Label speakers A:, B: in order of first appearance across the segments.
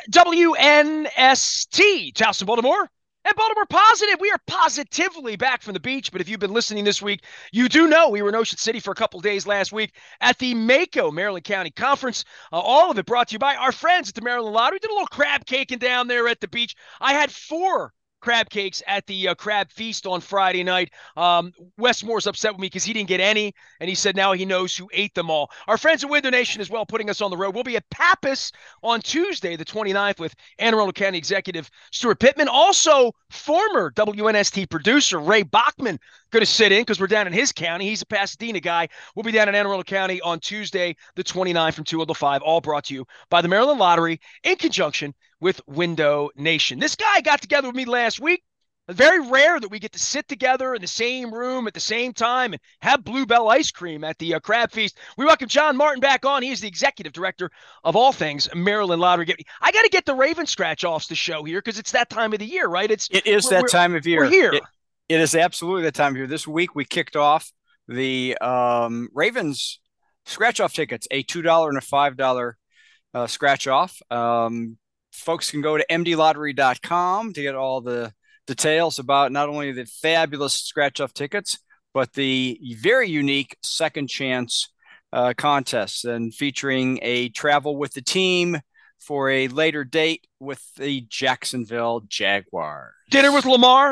A: WNST, Charleston, Baltimore, and Baltimore Positive. We are positively back from the beach, but if you've been listening this week, you do know we were in Ocean City for a couple days last week at the Mako Maryland County Conference. All of it brought to you by our friends at the Maryland Lottery. We did a little crab caking down there at the beach. I had 4 crab cakes at the crab feast on Friday night. Wes Moore's upset with me because he didn't get any, and he said now he knows who ate them all. Our friends at Window Nation as well putting us on the road. We'll be at Pappas on Tuesday, the 29th, with Anne Arundel County Executive Stuart Pittman. Also, former WNST producer Ray Bachman going to sit in because we're down in his county. He's a Pasadena guy. We'll be down in Anne Arundel County on Tuesday, the 29th, from 2 until 5, all brought to you by the Maryland Lottery in conjunction with Window Nation. This guy got together with me last week. It's very rare that we get to sit together in the same room at the same time and have Bluebell ice cream at the crab feast. We welcome John Martin back on. He is the executive director of all things Maryland Lottery. I got to get the Raven scratch-offs to show here because it's that time of the year, right?
B: It is that time of year.
A: We're here.
B: It is absolutely that time of year. This week we kicked off the Ravens scratch-off tickets, a $2 and a $5 scratch-off. Folks can go to mdlottery.com to get all the details about not only the fabulous scratch-off tickets, but the very unique second chance contests, and featuring a travel with the team for a later date with the Jacksonville Jaguars.
A: Dinner with Lamar?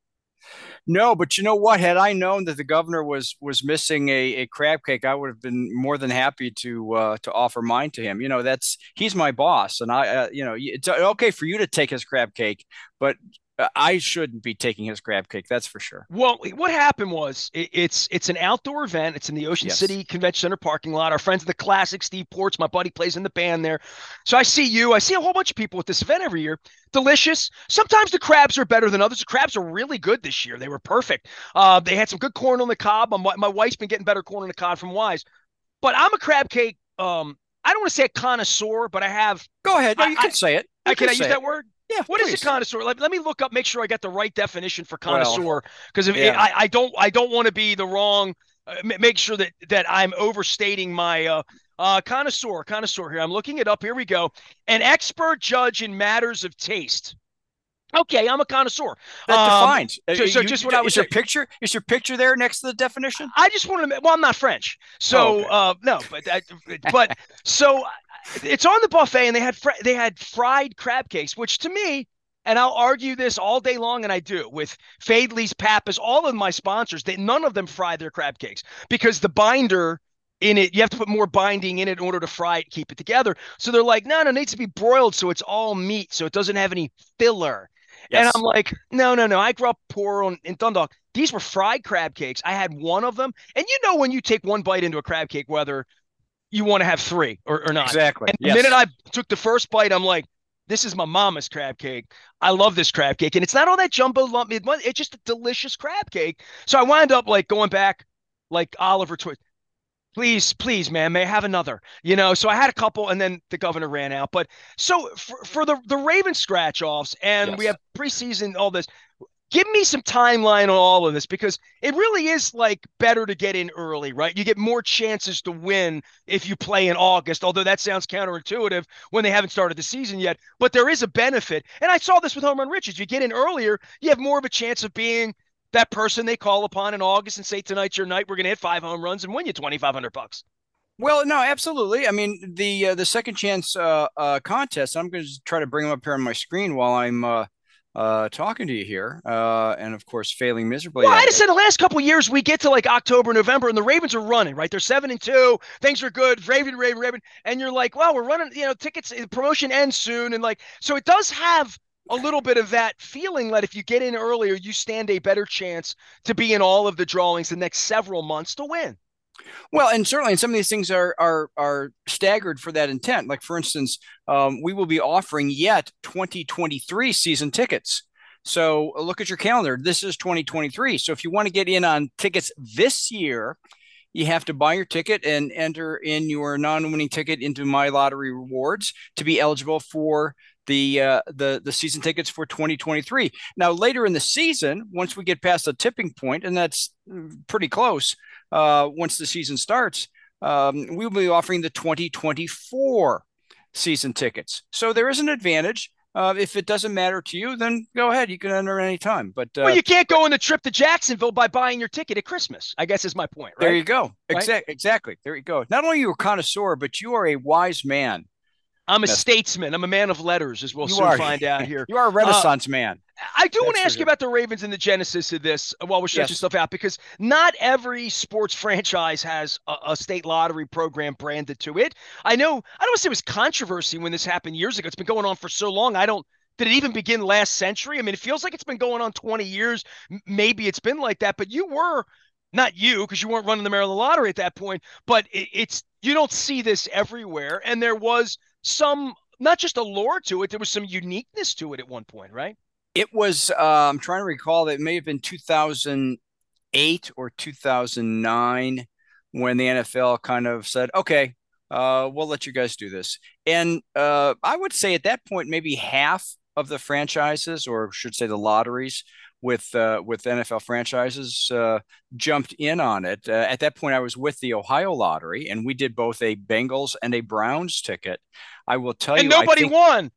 B: No, but you know what? Had I known that the governor was missing a crab cake, I would have been more than happy to offer mine to him. He's my boss, and it's okay for you to take his crab cake, but I shouldn't be taking his crab cake. That's for sure.
A: Well, what happened was it's an outdoor event. It's in the Ocean City Convention Center parking lot. Our friends at the Classic, Steve Ports, my buddy, plays in the band there. So I see a whole bunch of people at this event every year. Delicious. Sometimes the crabs are better than others. The crabs are really good this year. They were perfect. They had some good corn on the cob. My wife's been getting better corn on the cob from Wise. But I'm a crab cake. I don't want to say a connoisseur, but I have.
B: Go ahead. No, you can say it.
A: Can I use that word?
B: Yeah.
A: What
B: please.
A: is a connoisseur? Let me look up, make sure I got the right definition for connoisseur, because I don't want to be the wrong. Make sure that I'm overstating my connoisseur here. I'm looking it up. Here we go. An expert judge in matters of taste. Okay, I'm a connoisseur.
B: That defines.
A: So just what I was saying.
B: Is your picture there next to the definition?
A: I just want to. Well, I'm not French, so no. But so it's on the buffet, and they had fried crab cakes, which to me, and I'll argue this all day long, and I do with Fadley's, Pappas, all of my sponsors. None of them fry their crab cakes because the binder in it, you have to put more binding in it in order to fry it, keep it together. So they're like, no, it needs to be broiled, so it's all meat, so it doesn't have any filler. Yes. And I'm like, no. I grew up poor in Dundalk. These were fried crab cakes. I had one of them. And when you take one bite into a crab cake, whether you want to have 3 or not.
B: Exactly.
A: And the minute I took the first bite, I'm like, this is my mama's crab cake. I love this crab cake. And it's not all that jumbo lump. It's just a delicious crab cake. So I wind up going back like Oliver Twist. Please, man, may I have another? So I had a couple, and then the governor ran out. But so for the Raven scratch-offs, and we have preseason, all this, give me some timeline on all of this, because it really is better to get in early, right? You get more chances to win if you play in August, although that sounds counterintuitive when they haven't started the season yet. But there is a benefit. And I saw this with Home Run Riches. You get in earlier, you have more of a chance of being that person they call upon in August and say, tonight's your night. We're going to hit 5 home runs and win you $2,500.
B: Well, no, absolutely. I mean, the second chance contest, I'm going to try to bring them up here on my screen while I'm talking to you here. And of course, failing miserably.
A: Well, I just said the last couple of years, we get to October, November, and the Ravens are running, right? They're 7-2. Things are good. Raven. And you're like, well, we're running, tickets, the promotion ends soon. And so it does have a little bit of that feeling that if you get in earlier, you stand a better chance to be in all of the drawings the next several months to win.
B: Well, and certainly some of these things are staggered for that intent. Like, for instance, we will be offering yet 2023 season tickets. So look at your calendar. This is 2023. So if you want to get in on tickets this year, you have to buy your ticket and enter in your non-winning ticket into My Lottery Rewards to be eligible for the season tickets for 2023. Now, later in the season, once we get past the tipping point, and that's pretty close, once the season starts, we will be offering the 2024 season tickets. So there is an advantage. If it doesn't matter to you, then go ahead. You can enter any time.
A: Well, you can't go on the trip to Jacksonville by buying your ticket at Christmas, I guess is my point,
B: there
A: right?
B: you go.
A: Right.
B: Exactly. There you go. Not only are you a connoisseur, but you are a wise man.
A: I'm a
B: Mister.
A: statesman. I'm a man of letters, as we'll
B: You
A: soon
B: are.
A: find out here.
B: You are a
A: Uh,
B: Renaissance man.
A: I do want
B: That's
A: to
B: for
A: ask you
B: sure.
A: about the Ravens and the genesis of this while we're stretching
B: Yes.
A: stuff out, because not every sports franchise has a state lottery program branded to it. I know, I don't want to say it was controversy when this happened years ago. It's been going on for so long. I don't, did it even begin last century? I mean, it feels like it's been going on 20 years. Maybe it's been like that, but you were, not you, because you weren't running the Maryland Lottery at that point, but you don't see this everywhere. And there was some, not just allure to it, there was some uniqueness to it at one point, right?
B: It was, I'm trying to recall that it may have been 2008 or 2009 when the NFL kind of said, okay, we'll let you guys do this. And I would say at that point, maybe half of the franchises, or should say the lotteries with NFL franchises, jumped in on it. At that point, I was with the Ohio Lottery, and we did both a Bengals and a Browns ticket. I will tell
A: And
B: you, I
A: nobody
B: think
A: won.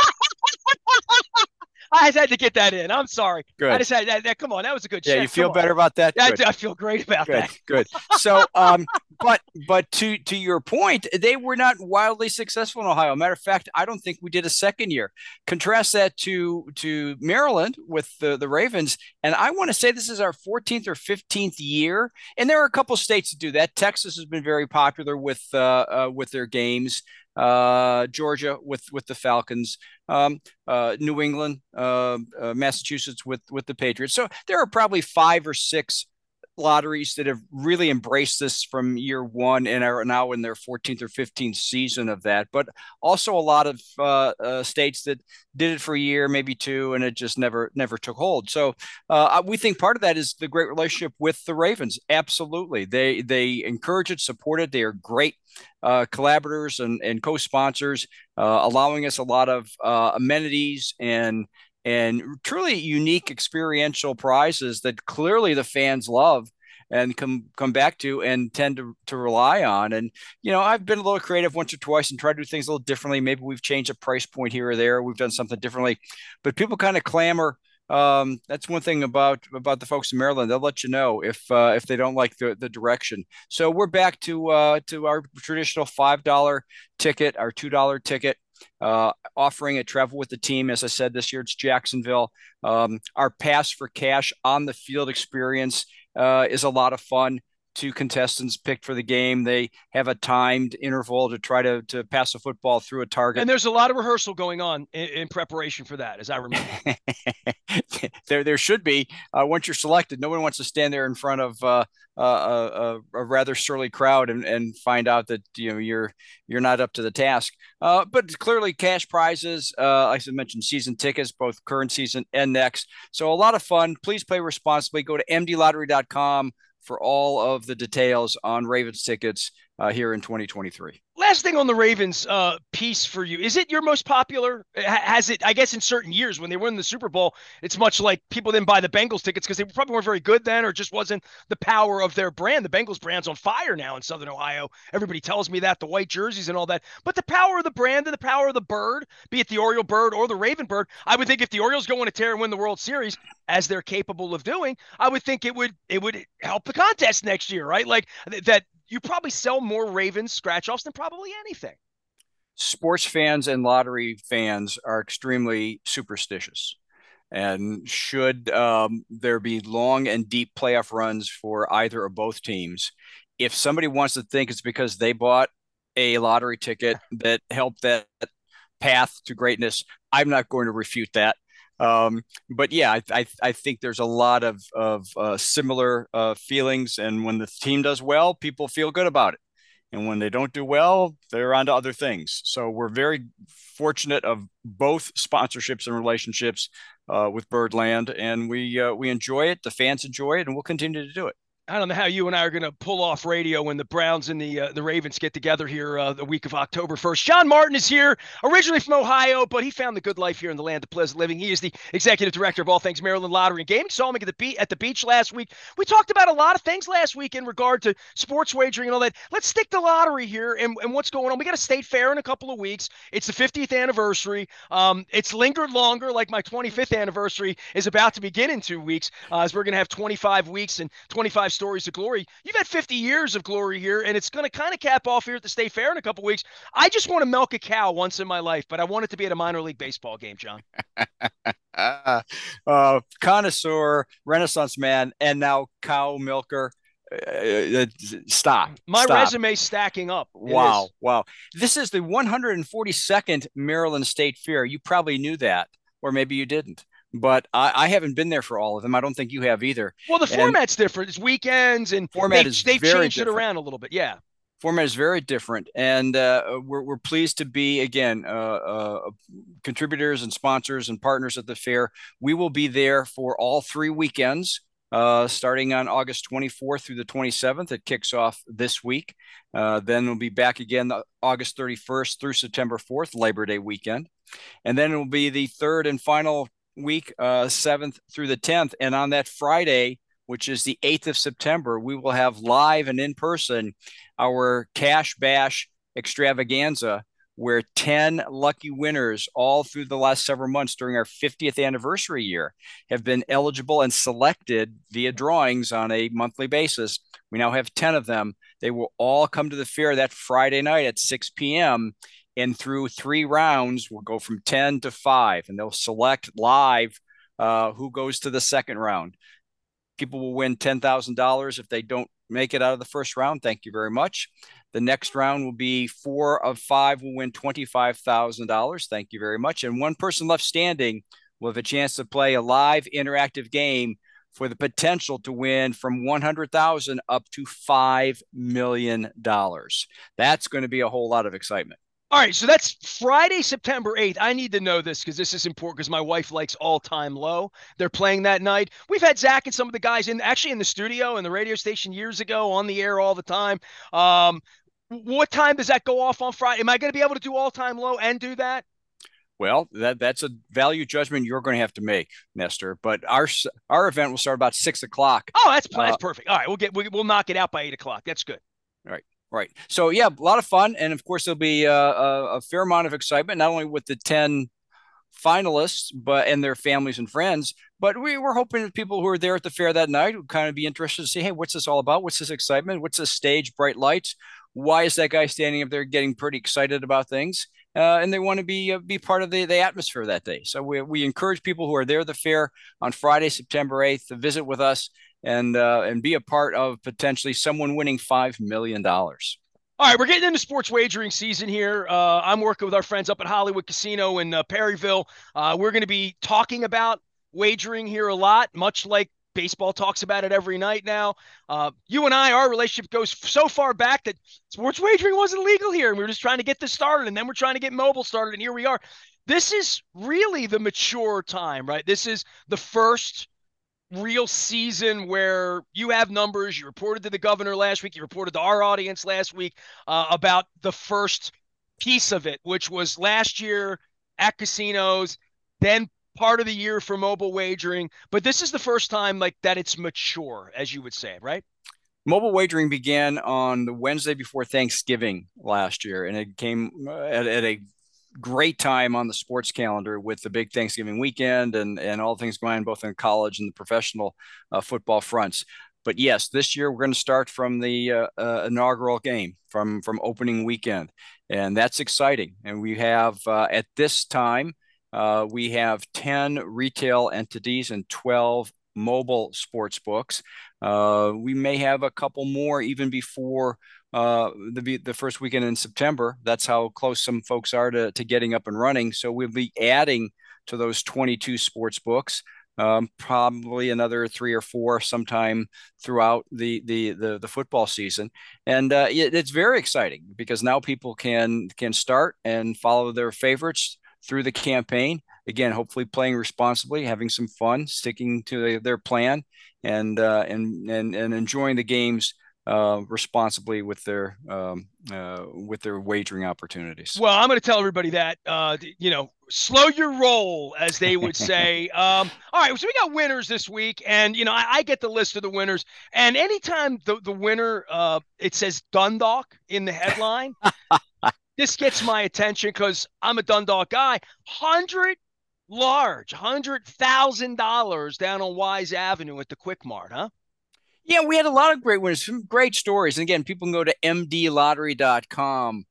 A: I just had to get that in. I'm sorry. I
B: good.
A: just had that. Come on, that was a good
B: Yeah, you
A: check. Come
B: feel
A: on.
B: better about that? Good.
A: I feel great about
B: Good,
A: that.
B: good. So, but to your point, they were not wildly successful in Ohio. Matter of fact, I don't think we did a second year. Contrast that to Maryland with the Ravens, and I want to say this is our 14th or 15th year. And there are a couple states that do that. Texas has been very popular with their games. Georgia with the Falcons, New England, Massachusetts with the Patriots. So there are probably 5 or 6 lotteries that have really embraced this from year one and are now in their 14th or 15th season of that. But also a lot of states that did it for a year, maybe 2, and it just never took hold. So we think part of that is the great relationship with the Ravens. Absolutely, they encourage it, support it. They are great collaborators and co-sponsors, allowing us a lot of amenities and truly unique experiential prizes that clearly the fans love and come back to and tend to rely on. And I've been a little creative once or twice and tried to do things a little differently. Maybe we've changed a price point here or there. We've done something differently, but people kind of clamor. That's one thing about the folks in Maryland. They'll let you know if they don't like the direction. So we're back to our traditional $5 ticket, our $2 ticket, offering a travel with the team. As I said, this year it's Jacksonville. Our pass for cash on the field experience is a lot of fun. 2 contestants picked for the game. They have a timed interval to try to pass a football through a target.
A: And there's a lot of rehearsal going on in preparation for that, as I remember.
B: there should be. Once you're selected, no one wants to stand there in front of a rather surly crowd and find out that you're not up to the task. But clearly, cash prizes, like I mentioned, season tickets, both current season and next. So a lot of fun. Please play responsibly. Go to mdlottery.com for all of the details on Ravens tickets here in 2023.
A: Last thing on the Ravens piece for you. Is it your most popular? Has it, I guess in certain years when they win the Super Bowl, it's much like people didn't buy the Bengals tickets because they probably weren't very good then or just wasn't the power of their brand. The Bengals brand's on fire now in Southern Ohio. Everybody tells me that, the white jerseys and all that. But the power of the brand and the power of the bird, be it the Oriole bird or the Raven bird, I would think if the Orioles go on a tear and win the World Series, as they're capable of doing, I would think it would help the contest next year, right? Like that you probably sell more Ravens scratch offs than probably anything.
B: Sports fans and lottery fans are extremely superstitious. And should there be long and deep playoff runs for either or both teams, if somebody wants to think it's because they bought a lottery ticket that helped that path to greatness, I'm not going to refute that. But yeah, I think there's a lot of similar feelings, and when the team does well, people feel good about it, and when they don't do well, they're on to other things. So we're very fortunate of both sponsorships and relationships with Birdland, and we enjoy it. The fans enjoy it, and we'll continue to do it.
A: I don't know how you and I are going to pull off radio when the Browns and the Ravens get together here the week of October 1st. John Martin is here, originally from Ohio, but he found the good life here in the land of pleasant living. He is the executive director of all things Maryland Lottery and Gaming. Saw him at the beach last week. We talked about a lot of things last week in regard to sports wagering and all that. Let's stick to lottery here and what's going on. We got a state fair in a couple of weeks. It's the 50th anniversary. It's lingered longer, like my 25th anniversary is about to begin in 2 weeks, as we're going to have 25 weeks and 25 stories of glory. You've had 50 years of glory here, and it's going to kind of cap off here at the State Fair in a couple weeks. I just want to milk a cow once in my life, but I want it to be at a minor league baseball game, John.
B: Connoisseur, Renaissance man, and now cow milker. Stop.
A: My
B: Stop.
A: resume's stacking up.
B: Wow. Wow. This is the 142nd Maryland State Fair. You probably knew that, or maybe you didn't. But I haven't been there for all of them. I don't think you have either.
A: Well, the format's different. It's weekends, and they've changed it around a little bit. Yeah.
B: Format is very different, and we're pleased to be, again, contributors and sponsors and partners at the fair. We will be there for all 3 weekends, starting on August 24th through the 27th. It kicks off this week. Then we'll be back again August 31st through September 4th, Labor Day weekend. And then it will be the third and final week, 7th through the 10th. And on that Friday, which is the 8th of September, we will have live and in person our Cash Bash extravaganza, where 10 lucky winners all through the last several months during our 50th anniversary year have been eligible and selected via drawings on a monthly basis. We now have 10 of them. They will all come to the fair that Friday night at 6 p.m. And through 3 rounds, we'll go from 10 to 5, and they'll select live who goes to the second round. People will win $10,000 if they don't make it out of the first round. Thank you very much. The next round will be 4 of 5 will win $25,000. Thank you very much. And one person left standing will have a chance to play a live interactive game for the potential to win from $100,000 up to $5 million. That's going to be a whole lot of excitement.
A: All right, so that's Friday, September 8th. I need to know this because this is important because my wife likes All Time Low. They're playing that night. We've had Zach and some of the guys actually in the studio and the radio station years ago, on the air all the time. What time does that go off on Friday? Am I going to be able to do All Time Low and do that?
B: Well, that's a value judgment you're going to have to make, Nestor. But our event will start about 6 o'clock.
A: Oh, that's perfect. All right, we'll knock it out by 8 o'clock. That's good.
B: All right. Right. So, yeah, a lot of fun. And, of course, there'll be a fair amount of excitement, not only with the 10 finalists and their families and friends, but we're hoping that people who are there at the fair that night would kind of be interested to see, hey, what's this all about? What's this excitement? What's this stage, bright lights? Why is that guy standing up there getting pretty excited about things? And they want to be part of the atmosphere that day. So we encourage people who are there at the fair on Friday, September 8th, to visit with us and be a part of potentially someone winning $5 million. All
A: right, we're getting into sports wagering season here. I'm working with our friends up at Hollywood Casino in Perryville. We're going to be talking about wagering here a lot, much like baseball talks about it every night now. You and I, our relationship goes so far back that sports wagering wasn't legal here, and we were just trying to get this started, and then we're trying to get mobile started, and here we are. This is really the mature time, right? This is the first real season where you have numbers. You reported to the governor last week. You reported to our audience last week about the first piece of it, which was last year at casinos, then part of the year for mobile wagering. But this is the first time like that it's mature, as you would say, right?
B: Mobile wagering began on the Wednesday before Thanksgiving last year, and it came at a great time on the sports calendar with the big Thanksgiving weekend and all things going on both in college and the professional football fronts. But yes, this year we're going to start from the inaugural game, from opening weekend, and that's exciting. And we have at this time we have 10 retail entities and 12 mobile sports books. We may have a couple more even before the first weekend in September. That's how close some folks are to getting up and running. So we'll be adding to those 22 sports books, probably another 3 or 4 sometime throughout the football season. And it's very exciting because now people can start and follow their favorites through the campaign. again, hopefully playing responsibly, having some fun, sticking to their plan, and enjoying the games responsibly with their wagering opportunities.
A: Well, I'm going to tell everybody that, slow your roll, as they would say. All right, so we got winners this week, and I get the list of the winners, and anytime the winner, it says Dundalk in the headline, this gets my attention because I'm a Dundalk guy. $100,000 down on Wise Avenue at the Quick Mart, huh?
B: Yeah, we had a lot of great winners, some great stories. And again, people can go to mdlottery.com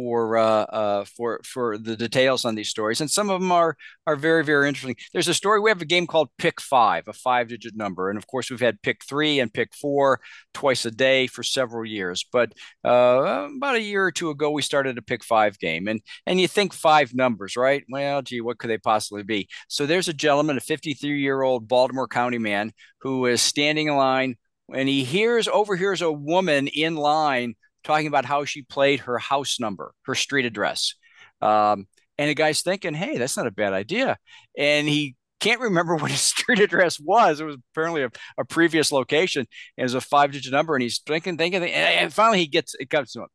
B: for the details on these stories, and some of them are very, very interesting. There's a story. We have a game called Pick Five, a 5-digit number, and of course we've had Pick Three and Pick Four twice a day for several years. But about a year or two ago, we started a Pick Five game, and you think five numbers, right? Well, gee, what could they possibly be? So there's a gentleman, a 53-year-old Baltimore County man, who is standing in line, and he overhears a woman in line talking about how she played her house number, her street address. And the guy's thinking, hey, that's not a bad idea. And he can't remember what his street address was. It was apparently a previous location. It was a 5-digit number. And he's thinking, and finally it comes to him,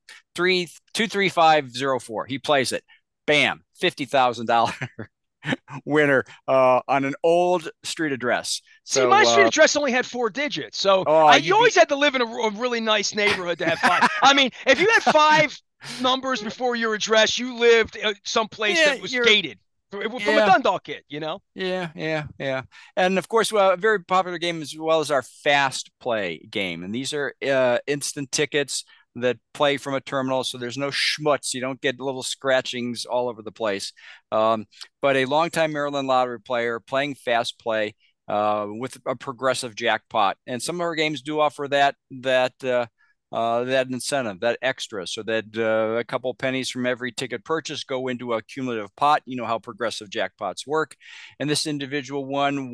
B: 23504. He plays it. Bam, $50,000 winner on an old street address.
A: See,
B: So,
A: my street address only had 4 digits, so you always had to live in a really nice neighborhood to have five. I mean, if you had five numbers before your address, you lived someplace that was gated from a Dundalk kid,
B: Yeah. And of course, a very popular game as well as our fast play game. And these are instant tickets that play from a terminal, so there's no schmutz. You don't get little scratchings all over the place. But a longtime Maryland Lottery player playing fast play with a progressive jackpot, and some of our games do offer that incentive, that extra, so that a couple pennies from every ticket purchase go into a cumulative pot. You know how progressive jackpots work, and this individual won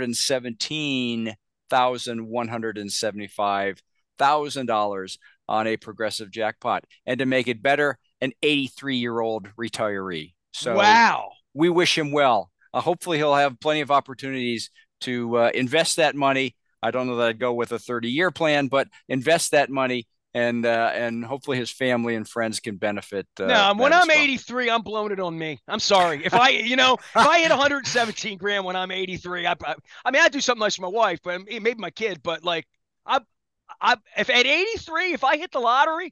B: $117,175,000 on a progressive jackpot. And to make it better, an 83-year-old retiree. So
A: wow,
B: we wish him well. Hopefully he'll have plenty of opportunities to invest that money. I don't know that I'd go with a 30-year plan, but invest that money, and hopefully his family and friends can benefit.
A: No, when I'm
B: well.
A: 83, I'm blowing it on me. I'm sorry. If I hit 117 grand when I'm 83, I mean, I'd do something nice for my wife, but maybe my kid, but like, if at 83, if I hit the lottery,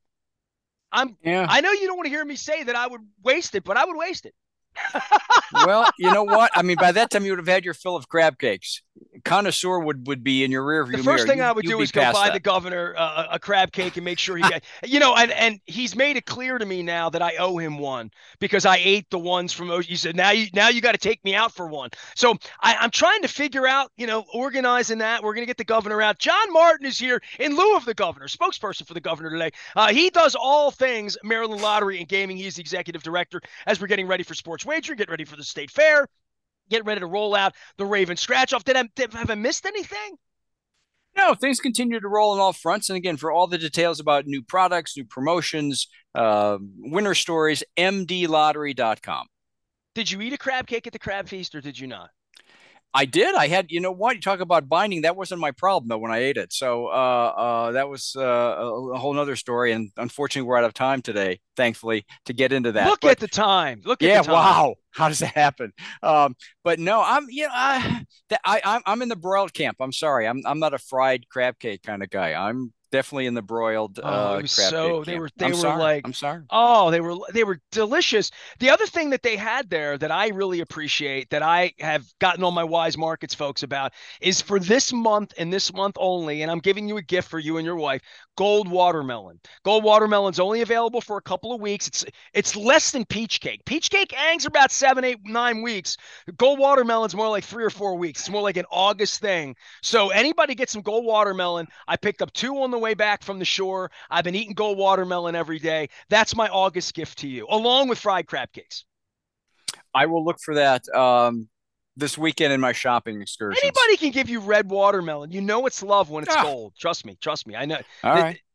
A: I know you don't want to hear me say that I would waste it, but I would waste it.
B: Well, you know what? I mean, by that time you would have had your fill of crab cakes. Connoisseur would be in your rear view mirror.
A: The first thing I would do is go buy the governor a crab cake and make sure he got, and he's made it clear to me now that I owe him one because I ate the ones from. He said, now you got to take me out for one. So I'm trying to figure out, organizing that. We're gonna get the governor out. John Martin is here in lieu of the governor, spokesperson for the governor today. He does all things Maryland Lottery and Gaming. He's the executive director as we're getting ready for sports wagering, getting ready for the state fair, get ready to roll out the Raven scratch off. Have I missed anything?
B: No, things continue to roll on all fronts. And again, for all the details about new products, new promotions, winter stories, mdlottery.com.
A: Did you eat a crab cake at the crab feast or did you not?
B: I did. I had, you know what? You talk about binding. That wasn't my problem though when I ate it. So that was a whole nother story. And unfortunately, we're out of time today, thankfully, to get into that.
A: Look at the time.
B: Yeah, wow. How does that happen? But no, I'm in the broiled camp. I'm sorry. I'm not a fried crab cake kind of guy. I'm definitely in the broiled crab cake camp.
A: They were like,
B: I'm sorry.
A: Oh, they were delicious. The other thing that they had there that I really appreciate, that I have gotten on my Wise Markets folks about, is for this month and this month only, and I'm giving you a gift for you and your wife, Gold Watermelon. Gold Watermelon's only available for a couple of weeks. It's less than peach cake. Peach cake hangs about 7, 8, 9 weeks. Gold Watermelon's more like 3 or 4 weeks. It's more like an August thing. So anybody get some Gold Watermelon. I picked up 2 on the way back from the shore. I've been eating Gold Watermelon every day. That's my August gift to you, along with fried crab cakes.
B: I will look for that this weekend in my shopping excursions.
A: Anybody can give you red watermelon. You know it's love when it's gold. Trust me. I know.
B: All right.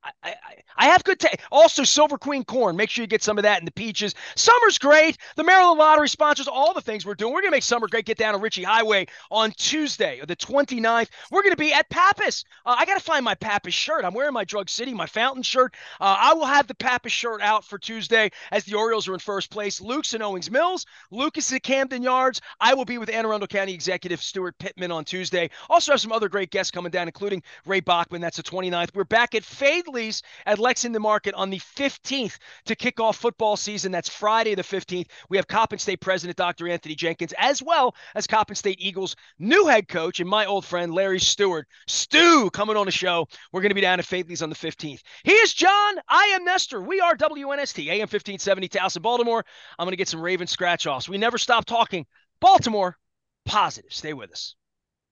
A: I have good taste. Also, Silver Queen corn. Make sure you get some of that in the peaches. Summer's great. The Maryland Lottery sponsors all the things we're doing. We're going to make summer great. Get down to Ritchie Highway on Tuesday, the 29th. We're going to be at Pappas. I got to find my Pappas shirt. I'm wearing my Drug City, my Fountain shirt. I will have the Pappas shirt out for Tuesday as the Orioles are in first place. Luke's in Owings Mills. Lucas is at Camden Yards. I will be with Anne Arundel County Executive Stuart Pittman on Tuesday. Also have some other great guests coming down, including Ray Bachman. That's the 29th. We're back at Fadley's at Lexington Market on the 15th to kick off football season. That's Friday the 15th. We have Coppin State President Dr. Anthony Jenkins, as well as Coppin State Eagles new head coach and my old friend Larry Stewart. Stu coming on the show. We're going to be down at Fadley's on the 15th. He is John. I am Nestor. We are WNST, AM 1570, Towson, Baltimore. I'm going to get some Raven scratch-offs. We never stop talking Baltimore positive. Stay with us.